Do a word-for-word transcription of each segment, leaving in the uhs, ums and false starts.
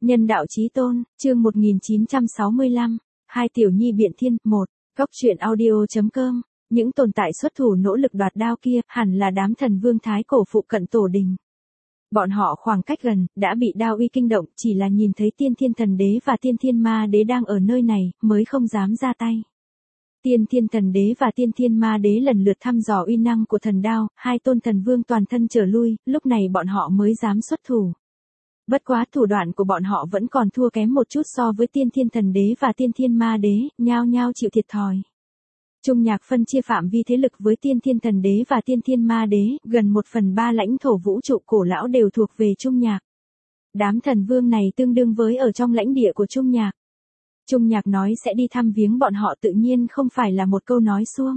Nhân đạo chí tôn, chương một nghìn chín trăm sáu mươi lăm, hai tiểu nhi biện thiên, một, Cốc truyện audio.com, những tồn tại xuất thủ nỗ lực đoạt đao kia, hẳn là đám thần vương thái cổ phụ cận tổ đình. Bọn họ khoảng cách gần, đã bị đao uy kinh động, chỉ là nhìn thấy tiên thiên thần đế và tiên thiên ma đế đang ở nơi này, mới không dám ra tay. Tiên thiên thần đế và tiên thiên ma đế lần lượt thăm dò uy năng của thần đao, hai tôn thần vương toàn thân trở lui, lúc này bọn họ mới dám xuất thủ. Bất quá thủ đoạn của bọn họ vẫn còn thua kém một chút so với tiên thiên thần đế và tiên thiên ma đế, nhao nhao chịu thiệt thòi. Trung Nhạc phân chia phạm vi thế lực với tiên thiên thần đế và tiên thiên ma đế, gần một phần ba lãnh thổ vũ trụ cổ lão đều thuộc về Trung Nhạc. Đám thần vương này tương đương với ở trong lãnh địa của Trung Nhạc. Trung Nhạc nói sẽ đi thăm viếng bọn họ tự nhiên không phải là một câu nói suông.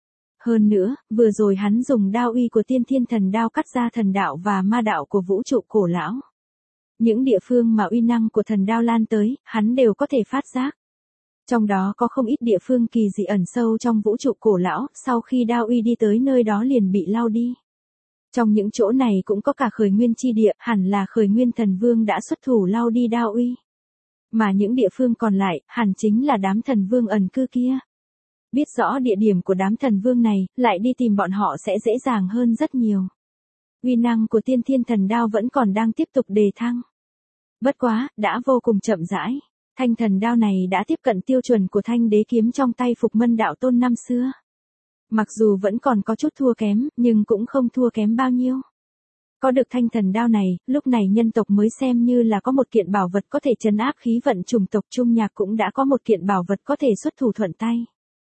Hơn nữa, vừa rồi hắn dùng đao uy của tiên thiên thần đao cắt ra thần đạo và ma đạo của vũ trụ cổ lão. Những địa phương mà uy năng của thần đao lan tới, hắn đều có thể phát giác. Trong đó có không ít địa phương kỳ dị ẩn sâu trong vũ trụ cổ lão, sau khi đao uy đi tới nơi đó liền bị lao đi. Trong những chỗ này cũng có cả khởi nguyên chi địa, hẳn là khởi nguyên thần vương đã xuất thủ lao đi đao uy. Mà những địa phương còn lại, hẳn chính là đám thần vương ẩn cư kia. Biết rõ địa điểm của đám thần vương này, lại đi tìm bọn họ sẽ dễ dàng hơn rất nhiều. Uy năng của tiên thiên thần đao vẫn còn đang tiếp tục đề thăng. Bất quá, đã vô cùng chậm rãi. Thanh thần đao này đã tiếp cận tiêu chuẩn của thanh đế kiếm trong tay Phục Mân đạo tôn năm xưa. Mặc dù vẫn còn có chút thua kém, nhưng cũng không thua kém bao nhiêu. Có được thanh thần đao này, lúc này nhân tộc mới xem như là có một kiện bảo vật có thể trấn áp khí vận chủng tộc Trung Nhạc cũng đã có một kiện bảo vật có thể xuất thủ thuận tay.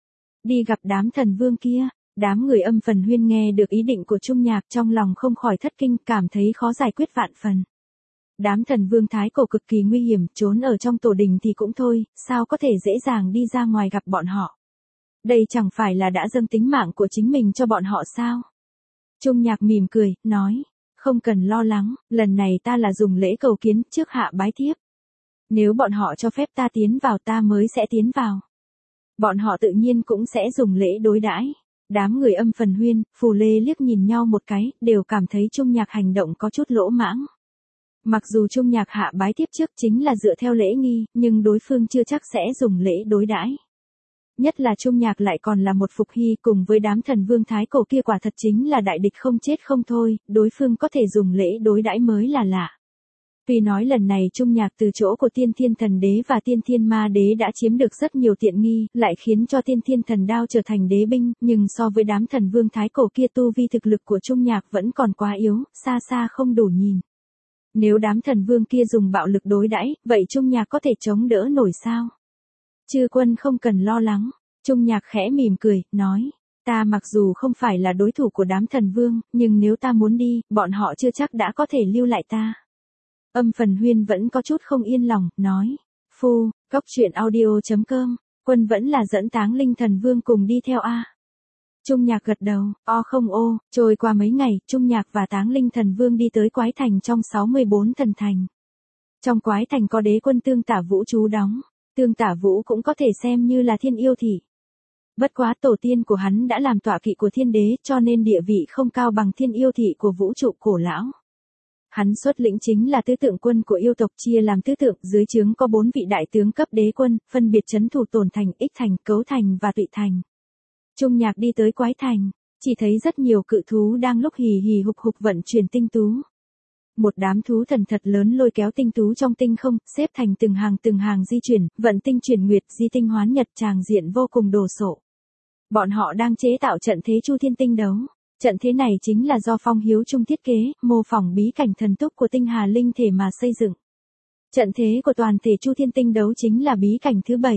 Đi gặp đám thần vương kia, đám người Âm Phần Huyên nghe được ý định của Trung Nhạc trong lòng không khỏi thất kinh, cảm thấy khó giải quyết vạn phần. Đám thần vương thái cổ cực kỳ nguy hiểm, trốn ở trong tổ đình thì cũng thôi, sao có thể dễ dàng đi ra ngoài gặp bọn họ. Đây chẳng phải là đã dâng tính mạng của chính mình cho bọn họ sao? Trung Nhạc mỉm cười, nói, không cần lo lắng, lần này ta là dùng lễ cầu kiến trước hạ bái thiếp. Nếu bọn họ cho phép ta tiến vào ta mới sẽ tiến vào. Bọn họ tự nhiên cũng sẽ dùng lễ đối đãi. Đám người Âm Phần Huyên, Phù Lê liếc nhìn nhau một cái, đều cảm thấy Trung Nhạc hành động có chút lỗ mãng. Mặc dù Trung Nhạc hạ bái tiếp trước chính là dựa theo lễ nghi, nhưng đối phương chưa chắc sẽ dùng lễ đối đãi. Nhất là Trung Nhạc lại còn là một Phục Hy cùng với đám thần vương thái cổ kia quả thật chính là đại địch không chết không thôi, đối phương có thể dùng lễ đối đãi mới là lạ. Tuy nói lần này Trung Nhạc từ chỗ của tiên thiên thần đế và tiên thiên ma đế đã chiếm được rất nhiều tiện nghi, lại khiến cho tiên thiên thần đao trở thành đế binh, nhưng so với đám thần vương thái cổ kia tu vi thực lực của Trung Nhạc vẫn còn quá yếu, xa xa không đủ nhìn. Nếu đám thần vương kia dùng bạo lực đối đãi, vậy Trung Nhạc có thể chống đỡ nổi sao? Chư quân không cần lo lắng, Trung Nhạc khẽ mỉm cười, nói, ta mặc dù không phải là đối thủ của đám thần vương, nhưng nếu ta muốn đi, bọn họ chưa chắc đã có thể lưu lại ta. Âm Phần Huyên vẫn có chút không yên lòng, nói, phu, Cốc truyện audio.com, quân vẫn là dẫn Táng Linh thần vương cùng đi theo a. Trung Nhạc gật đầu, o không ô, trôi qua mấy ngày, Trung Nhạc và Táng Linh thần vương đi tới Quái Thành trong sáu mươi bốn thần thành. Trong Quái Thành có đế quân Tương Tả Vũ trú đóng, Tương Tả Vũ cũng có thể xem như là thiên yêu thị. Bất quá tổ tiên của hắn đã làm tọa kỵ của thiên đế cho nên địa vị không cao bằng thiên yêu thị của vũ trụ cổ lão. Hắn xuất lĩnh chính là tứ tượng quân của yêu tộc chia làm tứ tượng, dưới trướng có bốn vị đại tướng cấp đế quân, phân biệt trấn thủ Tổn Thành, Ích Thành, Cấu Thành và Tụy Thành. Trung Nhạc đi tới Quái Thành, chỉ thấy rất nhiều cự thú đang lúc hì hì hục hục vận chuyển tinh tú. Một đám thú thần thật lớn lôi kéo tinh tú trong tinh không, xếp thành từng hàng từng hàng di chuyển, vận tinh chuyển nguyệt, di tinh hoán nhật, tràng diện vô cùng đồ sộ. Bọn họ đang chế tạo trận thế Chu Thiên Tinh Đấu. Trận thế này chính là do Phong Hiếu Trung thiết kế, mô phỏng bí cảnh thần túc của tinh hà linh thể mà xây dựng. Trận thế của toàn thể Chu Thiên Tinh Đấu chính là bí cảnh thứ bảy.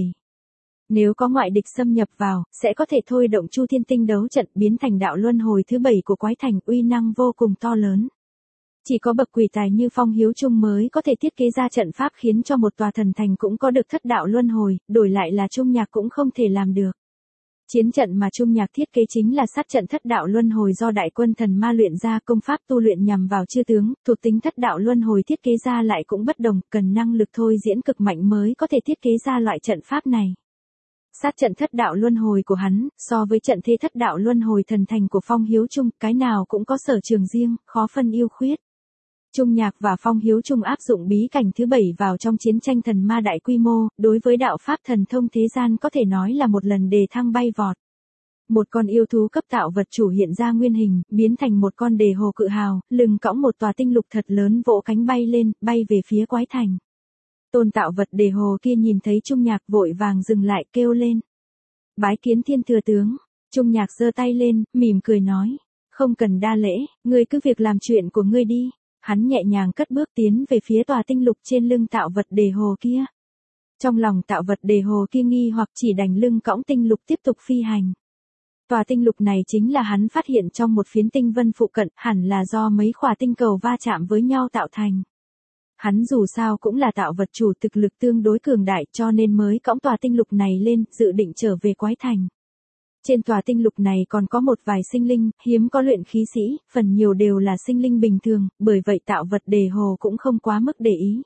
Nếu có ngoại địch xâm nhập vào, sẽ có thể thôi động Chu Thiên Tinh Đấu trận biến thành đạo luân hồi thứ bảy của Quái Thành, uy năng vô cùng to lớn. Chỉ có bậc quỷ tài như Phong Hiếu Trung mới có thể thiết kế ra trận pháp khiến cho một tòa thần thành cũng có được thất đạo luân hồi, đổi lại là Trung Nhạc cũng không thể làm được. Chiến trận mà Trung Nhạc thiết kế chính là sát trận thất đạo luân hồi do đại quân thần ma luyện ra, công pháp tu luyện nhằm vào chư tướng, thuộc tính thất đạo luân hồi thiết kế ra lại cũng bất đồng, cần năng lực thôi diễn cực mạnh mới có thể thiết kế ra loại trận pháp này. Sát trận thất đạo luân hồi của hắn, so với trận thế thất đạo luân hồi thần thành của Phong Hiếu Trung, cái nào cũng có sở trường riêng, khó phân yêu khuyết. Trung Nhạc và Phong Hiếu Trung áp dụng bí cảnh thứ bảy vào trong chiến tranh thần ma đại quy mô, đối với đạo pháp thần thông thế gian có thể nói là một lần đề thăng bay vọt. Một con yêu thú cấp tạo vật chủ hiện ra nguyên hình, biến thành một con đề hồ cự hào, lưng cõng một tòa tinh lục thật lớn vỗ cánh bay lên, bay về phía quái thành. Tôn tạo vật đề hồ kia nhìn thấy Trung Nhạc vội vàng dừng lại kêu lên. Bái kiến thiên thừa tướng. Trung Nhạc giơ tay lên, mỉm cười nói. Không cần đa lễ, ngươi cứ việc làm chuyện của ngươi đi. Hắn nhẹ nhàng cất bước tiến về phía tòa tinh lục trên lưng tạo vật đề hồ kia. Trong lòng tạo vật đề hồ kia nghi hoặc chỉ đành lưng cõng tinh lục tiếp tục phi hành. Tòa tinh lục này chính là hắn phát hiện trong một phiến tinh vân phụ cận, hẳn là do mấy khỏa tinh cầu va chạm với nhau tạo thành. Hắn dù sao cũng là tạo vật chủ thực lực tương đối cường đại cho nên mới cõng tòa tinh lục này lên, dự định trở về quái thành. Trên tòa tinh lục này còn có một vài sinh linh, hiếm có luyện khí sĩ, phần nhiều đều là sinh linh bình thường, bởi vậy tạo vật đề hồ cũng không quá mức để ý.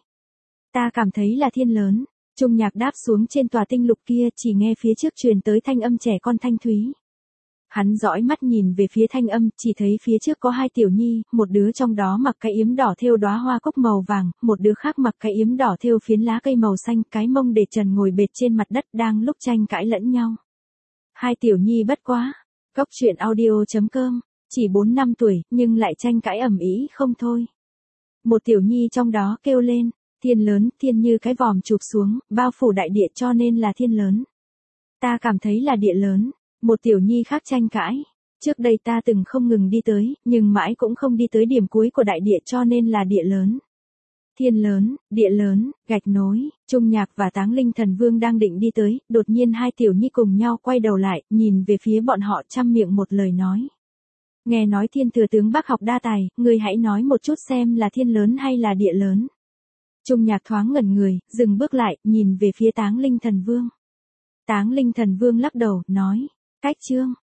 Ta cảm thấy là thiên lớn. Trung Nhạc đáp xuống trên tòa tinh lục kia, chỉ nghe phía trước truyền tới thanh âm trẻ con thanh thúy. Hắn dõi mắt nhìn về phía thanh âm, chỉ thấy phía trước có hai tiểu nhi, một đứa trong đó mặc cái yếm đỏ thêu đóa hoa cúc màu vàng, một đứa khác mặc cái yếm đỏ thêu phiến lá cây màu xanh, cái mông để trần ngồi bệt trên mặt đất đang lúc tranh cãi lẫn nhau. Hai tiểu nhi bất quá. Cốc truyện audio chấm com, chỉ bốn năm tuổi, nhưng lại tranh cãi ầm ĩ không thôi. Một tiểu nhi trong đó kêu lên, thiên lớn, thiên như cái vòm chụp xuống, bao phủ đại địa cho nên là thiên lớn. Ta cảm thấy là địa lớn. Một tiểu nhi khác tranh cãi. Trước đây ta từng không ngừng đi tới, nhưng mãi cũng không đi tới điểm cuối của đại địa cho nên là địa lớn. Thiên lớn, địa lớn, gạch nối, Trung Nhạc và Táng Linh Thần Vương đang định đi tới, đột nhiên hai tiểu nhi cùng nhau quay đầu lại, nhìn về phía bọn họ chăm miệng một lời nói. Nghe nói thiên thừa tướng bác học đa tài, ngươi hãy nói một chút xem là thiên lớn hay là địa lớn. Trung Nhạc thoáng ngẩn người, dừng bước lại, nhìn về phía Táng Linh Thần Vương. Táng Linh Thần Vương lắc đầu, nói. Cách chương,